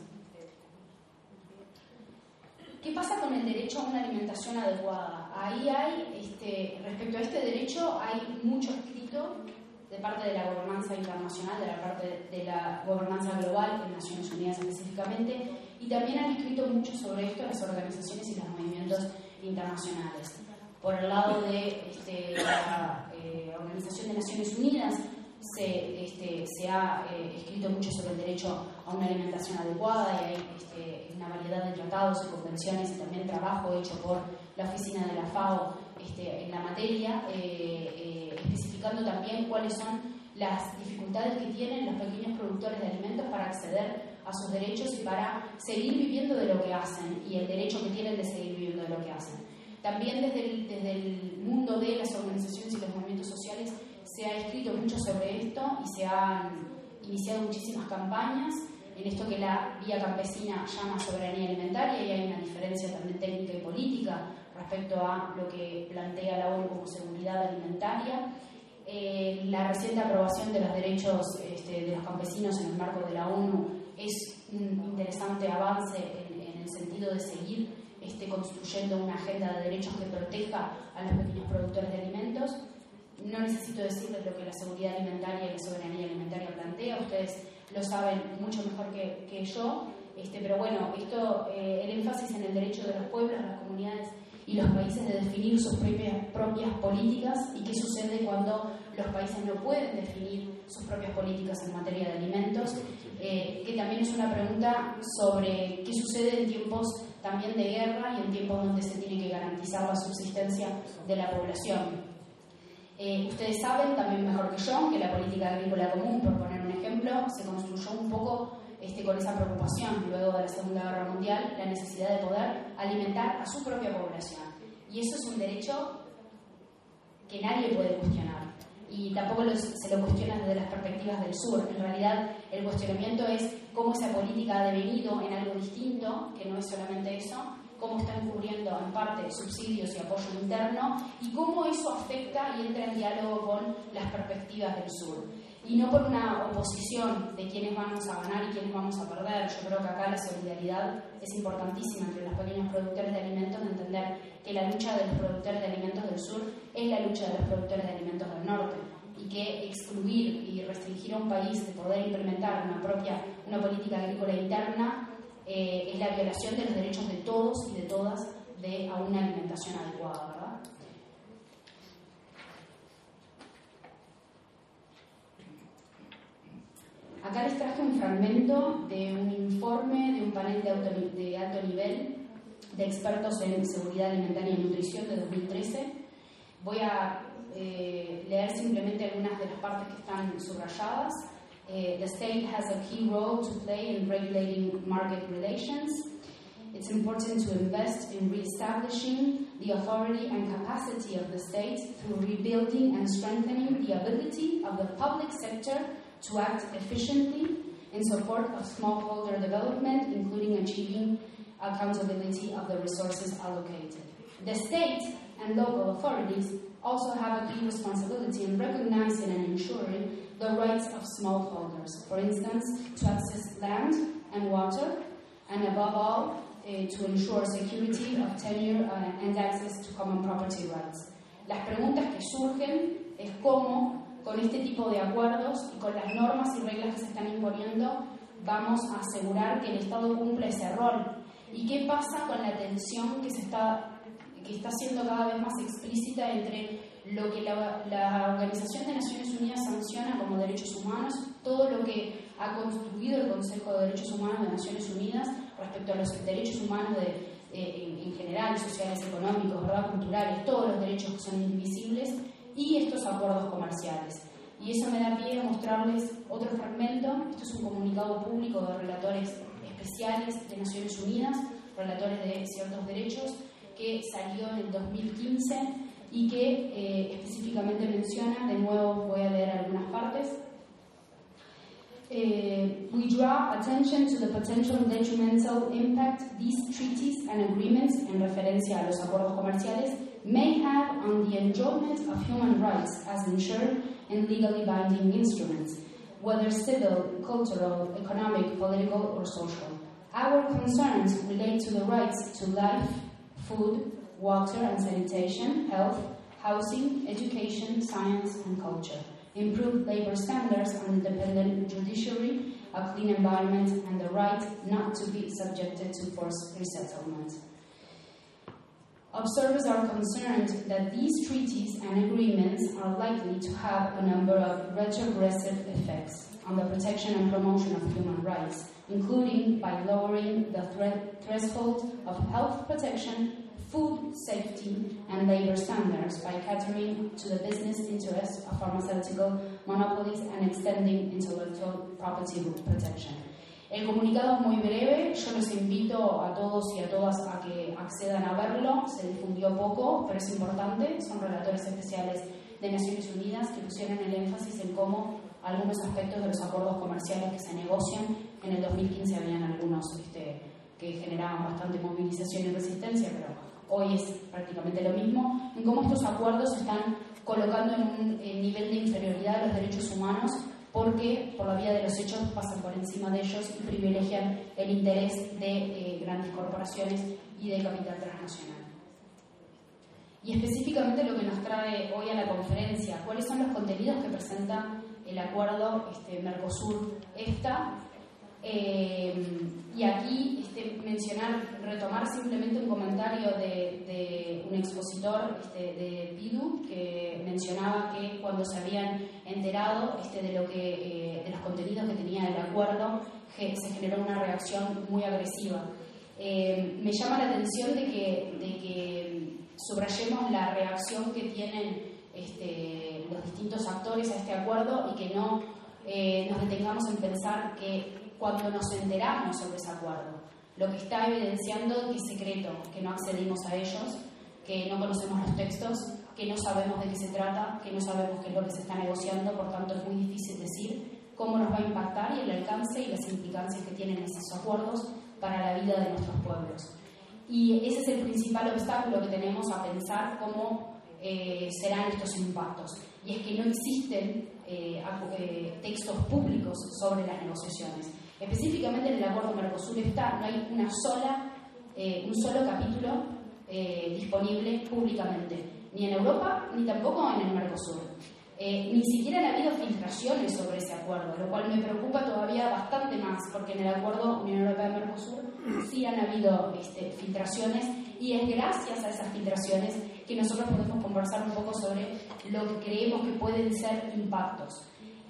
S3: ¿Qué pasa con el derecho a una alimentación adecuada? Ahí hay, este, respecto a este derecho, hay mucho escrito de parte de la gobernanza internacional, de la parte de la gobernanza global, en Naciones Unidas específicamente, y también han escrito mucho sobre esto las organizaciones y los movimientos internacionales. Por el lado de este, la eh, Organización de Naciones Unidas, se, este, se ha eh, escrito mucho sobre el derecho a una alimentación adecuada, y hay este, una variedad de tratados y convenciones y también trabajo hecho por la oficina de la FAO este, en la materia, eh, eh, especificando también cuáles son las dificultades que tienen los pequeños productores de alimentos para acceder a sus derechos y para seguir viviendo de lo que hacen, y el derecho que tienen de seguir viviendo de lo que hacen. También desde el, desde el mundo de las organizaciones y los movimientos sociales se ha escrito mucho sobre esto y se han iniciado muchísimas campañas en esto que la vía campesina llama soberanía alimentaria, y hay una diferencia también técnica y política respecto a lo que plantea la ONU como seguridad alimentaria. Eh, la reciente aprobación de los derechos este, de los campesinos en el marco de la ONU es un interesante avance en, en el sentido de seguir este, construyendo una agenda de derechos que proteja a los pequeños productores de alimentos. No necesito decirles lo que la seguridad alimentaria y la soberanía alimentaria plantea, ustedes lo saben mucho mejor que, que yo, este, pero bueno, esto, eh, el énfasis en el derecho de los pueblos, las comunidades y los países de definir sus propias, propias políticas, y qué sucede cuando los países no pueden definir sus propias políticas en materia de alimentos, eh, que también es una pregunta sobre qué sucede en tiempos también de guerra y en tiempos donde se tiene que garantizar la subsistencia de la población. Eh, ustedes saben también mejor que yo que la política agrícola común, por poner un ejemplo, se construyó un poco este, con esa preocupación, luego de la Segunda Guerra Mundial, la necesidad de poder alimentar a su propia población. Y eso es un derecho que nadie puede cuestionar, y tampoco los, se lo cuestiona desde las perspectivas del sur. En realidad, el cuestionamiento es cómo esa política ha devenido en algo distinto, que no es solamente eso, cómo están cubriendo en parte subsidios y apoyo interno, y cómo eso afecta y entra en diálogo con las perspectivas del sur. Y no por una oposición de quiénes vamos a ganar y quiénes vamos a perder. Yo creo que acá la solidaridad es importantísima entre los pequeños productores de alimentos, de entender que la lucha de los productores de alimentos del sur es la lucha de los productores de alimentos del norte, y que excluir y restringir a un país de poder implementar una propia una política agrícola interna Eh, es la violación de los derechos de todos y de todas de, a una alimentación adecuada, ¿verdad? Acá les traje un fragmento de un informe de un panel de, auto, de alto nivel de expertos en seguridad alimentaria y nutrición de dos mil trece. Voy a eh, leer simplemente algunas de las partes que están subrayadas. Eh, the state has a key role to play in regulating market relations. It's important to invest in re-establishing the authority and capacity of the state through rebuilding and strengthening the ability of the public sector to act efficiently in support of smallholder development, including achieving accountability of the resources allocated. The state and local authorities also have a key responsibility in recognizing and ensuring the rights of smallholders, for instance, to access land and water, and above all, uh, to ensure security of tenure uh, and access to common property rights. Las preguntas que surgen es cómo, con este tipo de acuerdos y con las normas y reglas que se están imponiendo, vamos a asegurar que el Estado cumpla ese rol. ¿Y qué pasa con la tensión que se está que está siendo cada vez más explícita entre lo que la, la Organización de Naciones Unidas sanciona como derechos humanos, todo lo que ha construido el Consejo de Derechos Humanos de Naciones Unidas respecto a los derechos humanos de, eh, en, en general, sociales, económicos, ¿verdad? Culturales, todos los derechos que son indivisibles, y estos acuerdos comerciales? Y eso me da pie a mostrarles otro fragmento. Esto es un comunicado público de relatores especiales de Naciones Unidas, relatores de ciertos derechos, que salió en el dos mil quince y que eh, específicamente menciona, de nuevo voy a leer algunas partes. Uh, we draw attention to the potential detrimental impact these treaties and agreements, en referencia a los acuerdos comerciales, may have on the enjoyment of human rights as ensured in legally binding instruments, whether civil, cultural, economic, political, or social. Our concerns relate to the rights to life, food, water and sanitation, health, housing, education, science and culture, improved labor standards, an independent judiciary, a clean environment, and the right not to be subjected to forced resettlement. Observers are concerned that these treaties and agreements are likely to have a number of retrogressive effects on the protection and promotion of human rights, including by lowering the thre- threshold of health protection, food safety, and labor standards, by catering to the business interests of pharmaceutical monopolies and extending intellectual property protection. El comunicado es muy breve, yo los invito a todos y a todas a que accedan a verlo, se difundió poco, pero es importante, son relatores especiales de Naciones Unidas que pusieron el énfasis en cómo algunos aspectos de los acuerdos comerciales que se negocian, en el dos mil quince habían algunos este, que generaban bastante movilización y resistencia, pero hoy es prácticamente lo mismo, en cómo estos acuerdos se están colocando en un en nivel de inferioridad a los derechos humanos, porque por la vía de los hechos pasan por encima de ellos y privilegian el interés de eh, grandes corporaciones y de capital transnacional. Y específicamente lo que nos trae hoy a la conferencia, cuáles son los contenidos que presenta el acuerdo este, Mercosur-EFTA. Eh, y aquí este, mencionar, retomar simplemente un comentario de, de un expositor este, de PIDU, que mencionaba que cuando se habían enterado este, de, lo que, eh, de los contenidos que tenía el acuerdo, que se generó una reacción muy agresiva. Eh, me llama la atención de que, de que subrayemos la reacción que tienen este, los distintos actores a este acuerdo y que no eh, nos detengamos en pensar que cuando nos enteramos sobre ese acuerdo, lo que está evidenciando es secreto, que no accedimos a ellos, que no conocemos los textos, que no sabemos de qué se trata, que no sabemos qué es lo que se está negociando, por tanto es muy difícil decir cómo nos va a impactar y el alcance y las implicancias que tienen esos acuerdos para la vida de nuestros pueblos. Y ese es el principal obstáculo que tenemos a pensar cómo eh, serán estos impactos. Y es que no existen eh, eh, textos públicos sobre las negociaciones. Específicamente en el acuerdo Mercosur-EFTA no hay una sola, eh, un solo capítulo eh, disponible públicamente, ni en Europa ni tampoco en el Mercosur. Eh, ni siquiera han habido filtraciones sobre ese acuerdo, lo cual me preocupa todavía bastante más, porque en el acuerdo Unión Europea-Mercosur sí han habido este, filtraciones, y es gracias a esas filtraciones que nosotros podemos conversar un poco sobre lo que creemos que pueden ser impactos.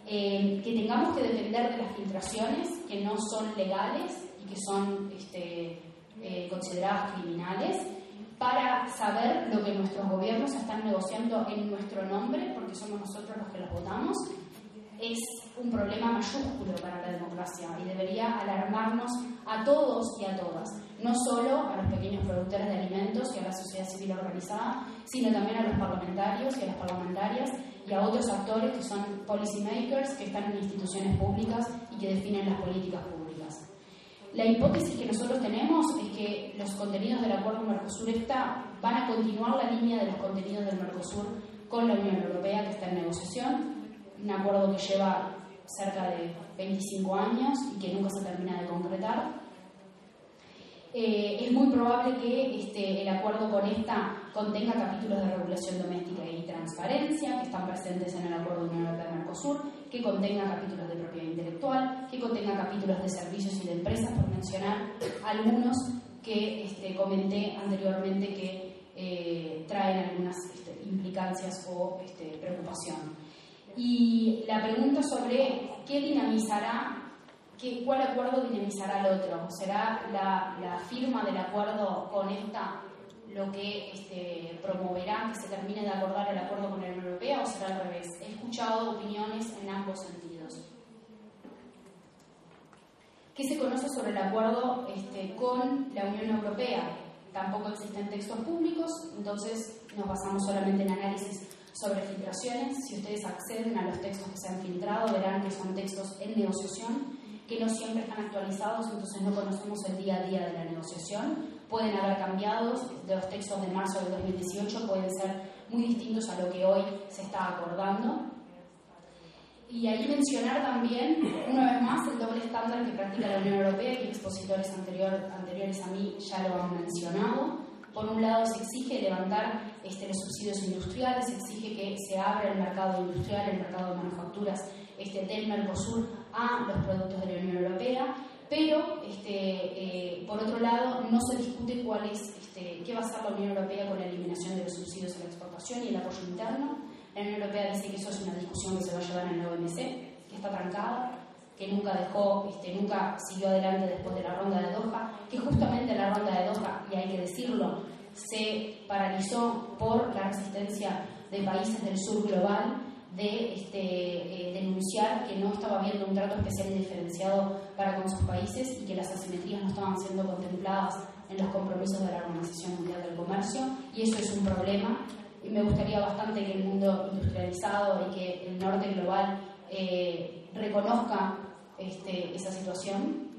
S3: eh, que tengamos que depender de las filtraciones que no son legales y que son este, eh, consideradas criminales, para saber lo que nuestros gobiernos están negociando en nuestro nombre, porque somos nosotros los que los votamos, es un problema mayúsculo para la democracia y debería alarmarnos a todos y a todas, no solo a los pequeños productores de alimentos y a la sociedad civil organizada, sino también a los parlamentarios y a las parlamentarias y a otros actores que son policy makers, que están en instituciones públicas y que definen las políticas públicas. La hipótesis que nosotros tenemos es que los contenidos del acuerdo Mercosur-EFTA van a continuar la línea de los contenidos del Mercosur con la Unión Europea, que está en negociación, un acuerdo que lleva cerca de veinticinco años y que nunca se termina de concretar. Eh, es muy probable que este, el acuerdo con esta contenga capítulos de regulación doméstica y transparencia que están presentes en el acuerdo Unión Europea-Mercosur, que contenga capítulos de propiedad intelectual, que contenga capítulos de servicios y de empresas, por mencionar algunos que este, comenté anteriormente que eh, traen algunas este, implicancias o este, preocupación. Y la pregunta sobre qué dinamizará, qué, cuál acuerdo dinamizará al otro. ¿Será la, la firma del acuerdo con esta lo que este, promoverá que se termine de acordar el acuerdo con la Unión Europea, o será al revés? He escuchado opiniones en ambos sentidos. ¿Qué se conoce sobre el acuerdo este, con la Unión Europea? Tampoco existen textos públicos, entonces nos basamos solamente en análisis sobre filtraciones. Si ustedes acceden a los textos que se han filtrado, verán que son textos en negociación, que no siempre están actualizados, entonces no conocemos el día a día de la negociación. Pueden haber cambiado, de los textos de marzo del dos mil dieciocho pueden ser muy distintos a lo que hoy se está acordando. Y ahí mencionar también, una vez más, el doble estándar que practica la Unión Europea, que expositores anterior, anteriores a mí ya lo han mencionado. Por un lado, se exige levantar este, los subsidios industriales, se exige que se abra el mercado industrial, el mercado de manufacturas este, del Mercosur a los productos de la Unión Europea, pero este, eh, por otro lado, no se discute cuál es, este, qué va a hacer la Unión Europea con la eliminación de los subsidios a la exportación y el apoyo interno. La Unión Europea dice que eso es una discusión que se va a llevar en la O M C, que está trancada, que nunca dejó, este, nunca siguió adelante después de la ronda de Doha, que justamente la ronda de Doha, y hay que decirlo, se paralizó por la resistencia de países del sur global de este, eh, denunciar que no estaba habiendo un trato especial y diferenciado para con sus países y que las asimetrías no estaban siendo contempladas en los compromisos de la Organización Mundial del Comercio, y eso es un problema. Y me gustaría bastante que el mundo industrializado y que el norte global eh, reconozca este, esa situación.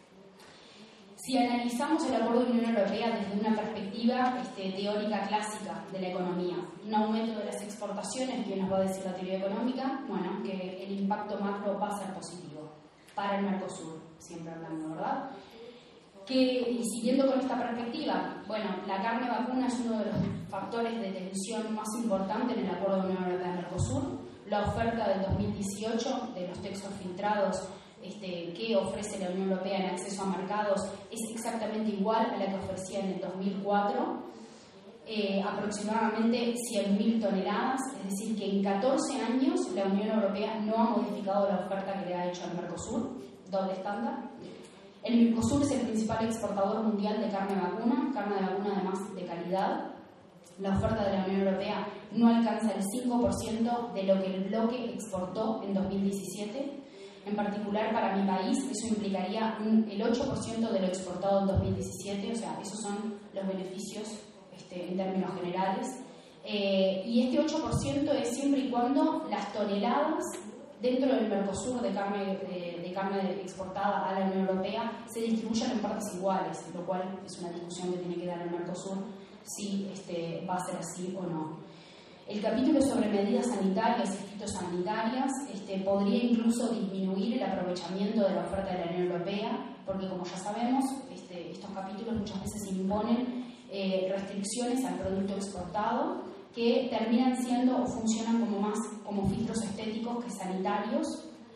S3: Si analizamos el acuerdo de Unión Europea desde una perspectiva este, teórica clásica de la economía, un aumento de las exportaciones, ¿qué nos va a decir la teoría económica? Bueno, que el impacto macro va a ser positivo para el Mercosur, siempre hablando, ¿verdad? Que, y siguiendo con esta perspectiva, bueno, la carne vacuna es uno de los factores de tensión más importantes en el acuerdo de Unión Europea-Mercosur. La oferta del dos mil dieciocho de los textos filtrados Este, que ofrece la Unión Europea en acceso a mercados es exactamente igual a la que ofrecía en el dos mil cuatro, eh, aproximadamente cien mil toneladas, es decir, que en catorce años la Unión Europea no ha modificado la oferta que le ha hecho al Mercosur, doble estándar. El Mercosur es el principal exportador mundial de carne vacuna, carne de vacuna además de calidad. La oferta de la Unión Europea no alcanza el cinco por ciento de lo que el bloque exportó en dos mil diecisiete. En particular, para mi país, eso implicaría un, el ocho por ciento de lo exportado en dos mil diecisiete, o sea, esos son los beneficios este, en términos generales. Eh, y este ocho por ciento es siempre y cuando las toneladas dentro del Mercosur de carne, de, de carne exportada a la Unión Europea se distribuyan en partes iguales, lo cual es una discusión que tiene que dar el Mercosur si este, va a ser así o no. El capítulo sobre medidas sanitarias y fitosanitarias este, podría incluso disminuir el aprovechamiento de la oferta de la Unión Europea, porque como ya sabemos, este, estos capítulos muchas veces imponen eh, restricciones al producto exportado que terminan siendo o funcionan como más como filtros estéticos que sanitarios.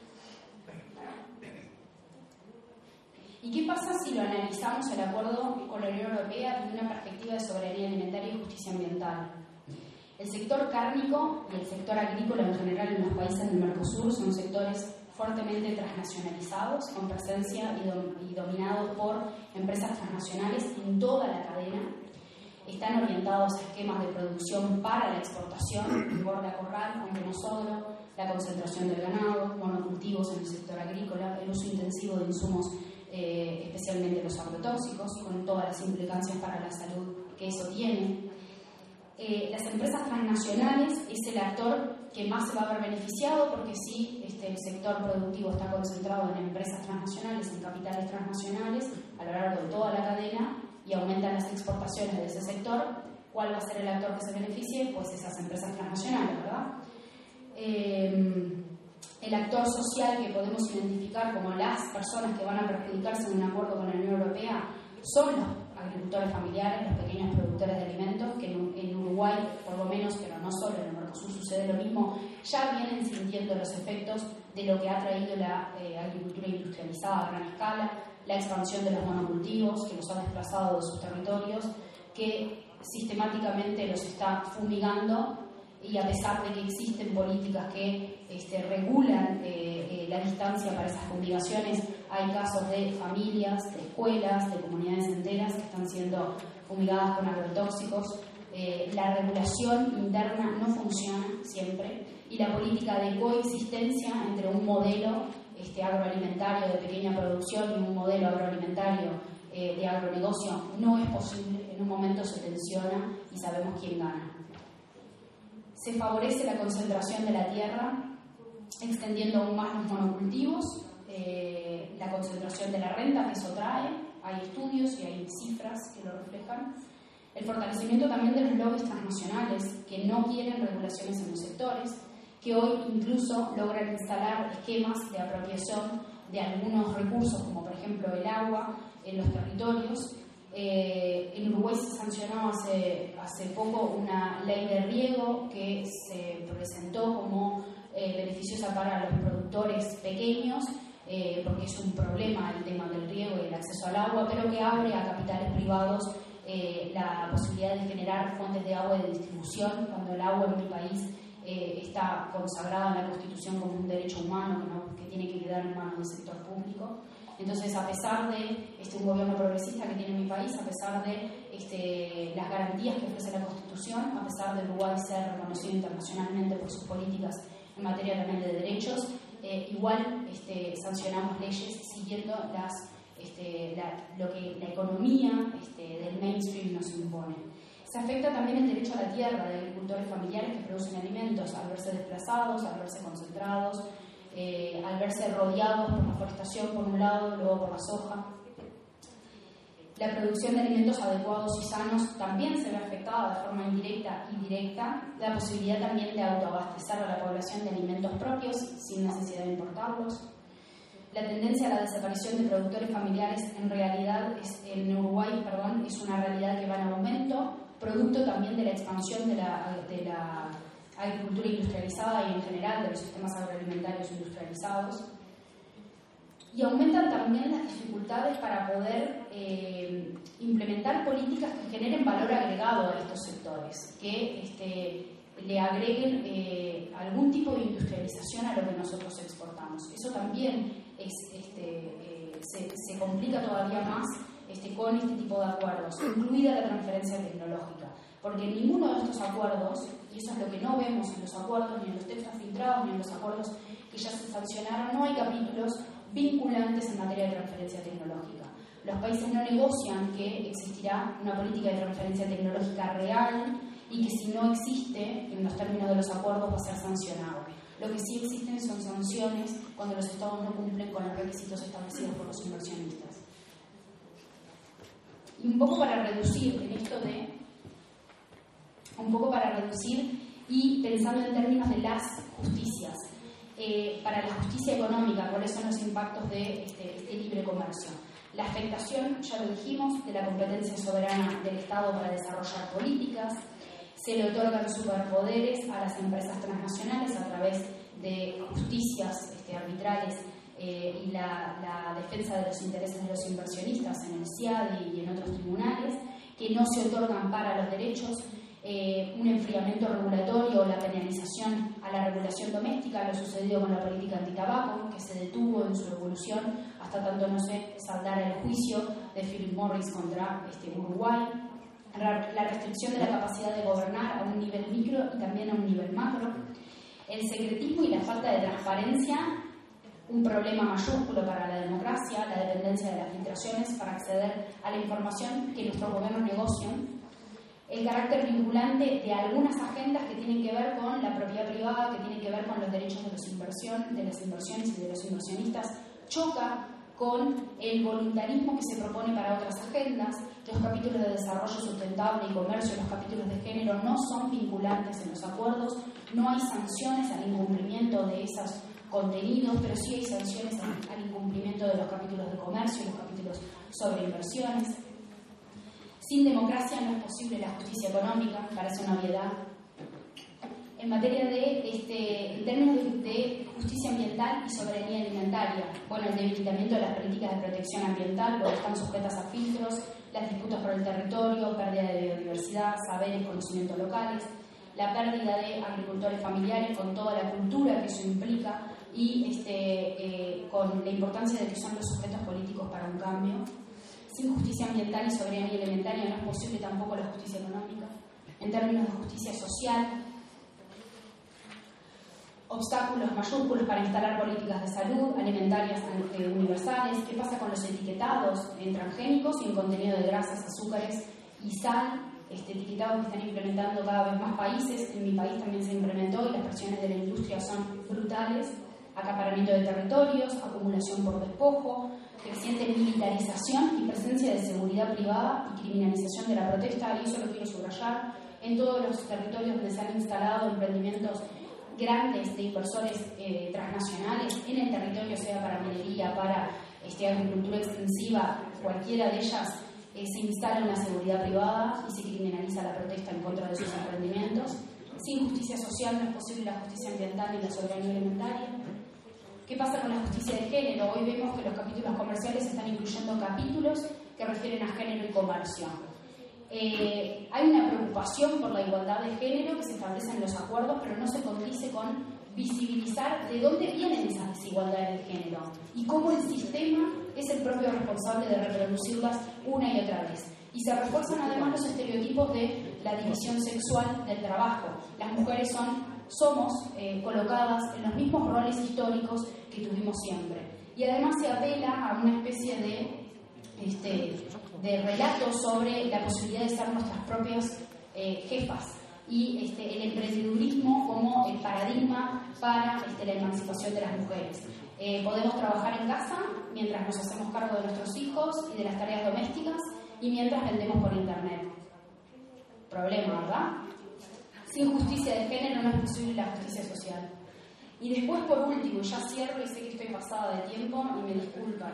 S3: ¿Y qué pasa si lo analizamos el acuerdo con la Unión Europea desde una perspectiva de soberanía alimentaria y justicia ambiental? El sector cárnico y el sector agrícola en general en los países del Mercosur son sectores fuertemente transnacionalizados, con presencia y, dom y dominados por empresas transnacionales en toda la cadena. Están orientados a esquemas de producción para la exportación, engorda corral, aunque no solo, la concentración del ganado, monocultivos en el sector agrícola, el uso intensivo de insumos, eh, especialmente los agrotóxicos, con todas las implicancias para la salud que eso tiene. Eh, las empresas transnacionales es el actor que más se va a ver beneficiado, porque si este, el sector productivo está concentrado en empresas transnacionales, en capitales transnacionales, a lo largo de toda la cadena, y aumentan las exportaciones de ese sector, ¿cuál va a ser el actor que se beneficie? Pues esas empresas transnacionales, ¿verdad? Eh, el actor social que podemos identificar como las personas que van a perjudicarse en un acuerdo con la Unión Europea son los agricultores familiares, los pequeños productores de alimentos, que en, en Uruguay, por lo menos, pero no solo, en el Mercosur sucede lo mismo, ya vienen sintiendo los efectos de lo que ha traído la eh, agricultura industrializada a gran escala, la expansión de los monocultivos que los ha desplazado de sus territorios, que sistemáticamente los está fumigando, y a pesar de que existen políticas que este, regulan eh, eh, la distancia para esas fumigaciones, hay casos de familias, de escuelas, de comunidades enteras que están siendo fumigadas con agrotóxicos. Eh, la regulación interna no funciona siempre, y la política de coexistencia entre un modelo este, agroalimentario de pequeña producción y un modelo agroalimentario eh, de agronegocio no es posible. En un momento se tensiona y sabemos quién gana. Se favorece la concentración de la tierra, extendiendo aún más los monocultivos, eh, la concentración de la renta que eso trae, hay estudios y hay cifras que lo reflejan. El fortalecimiento también de los lobbies transnacionales que no quieren regulaciones en los sectores, que hoy incluso logran instalar esquemas de apropiación de algunos recursos, como por ejemplo el agua, en los territorios. Eh, en Uruguay se sancionó hace, hace poco una ley de riego que se presentó como eh, beneficiosa para los productores pequeños, eh, porque es un problema el tema del riego y el acceso al agua, pero que abre a capitales privados eh, la posibilidad de generar fuentes de agua de distribución, cuando el agua en mi país eh, está consagrada en la Constitución como un derecho humano, ¿no?, que tiene que quedar en manos del sector público. Entonces, a pesar de este, un gobierno progresista que tiene mi país, a pesar de este, las garantías que ofrece la Constitución, a pesar de Uruguay ser reconocido internacionalmente por sus políticas en materia también de derechos, eh, igual este, sancionamos leyes siguiendo las, este, la, lo que la economía este, del mainstream nos impone. Se afecta también el derecho a la tierra de agricultores familiares que producen alimentos al verse desplazados, al verse concentrados, Eh, al verse rodeados por la forestación por un lado, luego por la soja. La producción de alimentos adecuados y sanos también se ve afectada de forma indirecta y directa. La posibilidad también de autoabastecer a la población de alimentos propios sin necesidad de importarlos. La tendencia a la desaparición de productores familiares en realidad es, en Uruguay perdón, es una realidad que va en aumento, producto también de la expansión de la, de la agricultura industrializada y en general de los sistemas agroalimentarios industrializados. Y aumentan también las dificultades para poder eh, implementar políticas que generen valor agregado a estos sectores, que este, le agreguen eh, algún tipo de industrialización a lo que nosotros exportamos. Eso también es, este, eh, se, se complica todavía más este, con este tipo de acuerdos, incluida la transferencia tecnológica, porque en ninguno de estos acuerdos, y eso es lo que no vemos en los acuerdos, ni en los textos filtrados, ni en los acuerdos que ya se sancionaron, no hay capítulos vinculantes en materia de transferencia tecnológica. Los países no negocian que existirá una política de transferencia tecnológica real y que si no existe, en los términos de los acuerdos, va a ser sancionado. Lo que sí existen son sanciones cuando los estados no cumplen con los requisitos establecidos por los inversionistas. Y un poco para reducir en esto de... un poco para reducir y pensando en términos de las justicias. Eh, para la justicia económica, ¿cuáles son los impactos de este, este libre comercio? La afectación, ya lo dijimos, de la competencia soberana del Estado para desarrollar políticas. Se le otorgan superpoderes a las empresas transnacionales a través de justicias este, arbitrales eh, y la, la defensa de los intereses de los inversionistas en el C I A D I y en otros tribunales, que no se otorgan para los derechos. eh, un enfriamiento regulatorio o la penalización a la regulación doméstica, lo sucedido con la política antitabaco, que se detuvo en su evolución hasta tanto no se saldara el juicio de Philip Morris contra este, Uruguay, la restricción de la capacidad de gobernar a un nivel micro y también a un nivel macro, el secretismo y la falta de transparencia, un problema mayúsculo para la democracia, la dependencia de las filtraciones para acceder a la información que nuestros gobiernos negocian, el carácter vinculante de algunas agendas que tienen que ver con la propiedad privada, que tienen que ver con los derechos de, los inversión, de las inversiones y de los inversionistas, choca con el voluntarismo que se propone para otras agendas. Los capítulos de desarrollo sustentable y comercio, los capítulos de género no son vinculantes en los acuerdos, no hay sanciones al incumplimiento de esos contenidos, pero sí hay sanciones al, al incumplimiento de los capítulos de comercio y los capítulos sobre inversiones. Sin democracia no es posible la justicia económica, parece una obviedad. En materia de, este, en términos de, de justicia ambiental y soberanía alimentaria, bueno, el debilitamiento de las políticas de protección ambiental, porque están sujetas a filtros, las disputas por el territorio, pérdida de biodiversidad, saberes, conocimientos locales, la pérdida de agricultores familiares con toda la cultura que eso implica y este, eh, con la importancia de que son los sujetos políticos para un cambio. Sin justicia ambiental y soberanía alimentaria no es posible tampoco la justicia económica. En términos de justicia social, obstáculos mayúsculos para instalar políticas de salud alimentarias eh, universales. ¿Qué pasa con los etiquetados en transgénicos y en contenido de grasas, azúcares y sal? Este, etiquetados que están implementando cada vez más países. En mi país también se implementó y las presiones de la industria son brutales. Acaparamiento de territorios, acumulación por despojo, creciente militarización y presencia de seguridad privada y criminalización de la protesta, y eso lo quiero subrayar, en todos los territorios donde se han instalado emprendimientos grandes de inversores eh, transnacionales en el territorio, sea para minería, para este, agricultura extensiva, cualquiera de ellas, eh, se instala una seguridad privada y se criminaliza la protesta en contra de sus emprendimientos. Sin justicia social no es posible la justicia ambiental ni la soberanía alimentaria. ¿Qué pasa con la justicia de género? Hoy vemos que los capítulos comerciales están incluyendo capítulos que refieren a género y comercio. Eh, hay una preocupación por la igualdad de género que se establece en los acuerdos, pero no se condice con visibilizar de dónde vienen esas desigualdades de género y cómo el sistema es el propio responsable de reproducirlas una y otra vez. Y se refuerzan además los estereotipos de la división sexual del trabajo. Las mujeres son, somos eh, colocadas en los mismos roles históricos que tuvimos siempre. Y además se apela a una especie de, este, de relato sobre la posibilidad de ser nuestras propias eh, jefas y este, el emprendedurismo como el paradigma para este, la emancipación de las mujeres. Eh, podemos trabajar en casa mientras nos hacemos cargo de nuestros hijos y de las tareas domésticas y mientras vendemos por internet. Problema, ¿verdad? Sin justicia de género no es posible la justicia social. Y después, por último, y ya cierro y sé que estoy pasada de tiempo y me disculpan,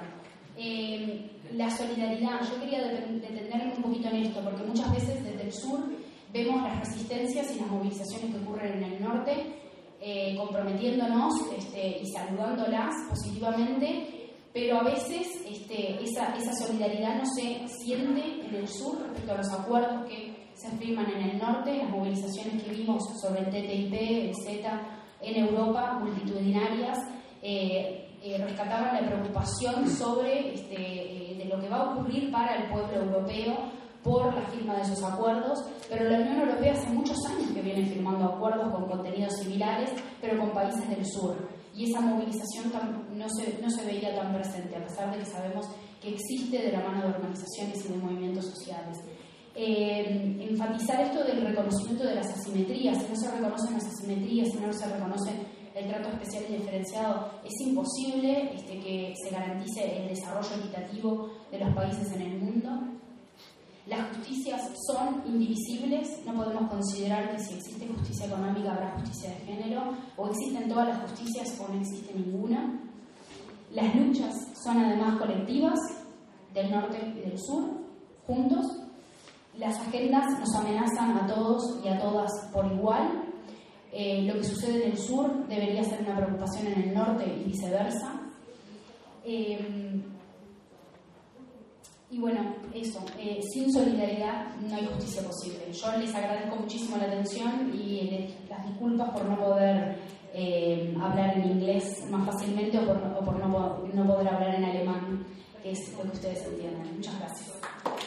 S3: eh, la solidaridad. Yo quería detenerme un poquito en esto, porque muchas veces desde el sur vemos las resistencias y las movilizaciones que ocurren en el norte, eh, comprometiéndonos este, y saludándolas positivamente, pero a veces este, esa, esa solidaridad no se siente en el sur respecto a los acuerdos que se firman en el norte, las movilizaciones que vimos sobre el T T I P, el CETA, en Europa, multitudinarias, eh, eh, rescataban la preocupación sobre este, eh, de lo que va a ocurrir para el pueblo europeo por la firma de esos acuerdos, pero la Unión Europea hace muchos años que viene firmando acuerdos con contenidos similares, pero con países del sur, y esa movilización no se, no se veía tan presente, a pesar de que sabemos que existe de la mano de organizaciones y de movimientos sociales. Eh, enfatizar esto del reconocimiento de las asimetrías. Si no se reconocen las asimetrías, si no se reconoce el trato especial y diferenciado, es imposible este, que se garantice el desarrollo equitativo de los países en el mundo. Las justicias son indivisibles, no podemos considerar que si existe justicia económica habrá justicia de género, o existen todas las justicias o no existe ninguna. Las luchas son además colectivas, del norte y del sur, juntos. Las agendas nos amenazan a todos y a todas por igual. Eh, lo que sucede en el sur debería ser una preocupación en el norte y viceversa. Eh, Y bueno, eso, eh, sin solidaridad no hay justicia posible. Yo les agradezco muchísimo la atención y les, las disculpas por no poder eh, hablar en inglés más fácilmente o por, o por no, no poder hablar en alemán, que es lo que ustedes entienden. Muchas gracias.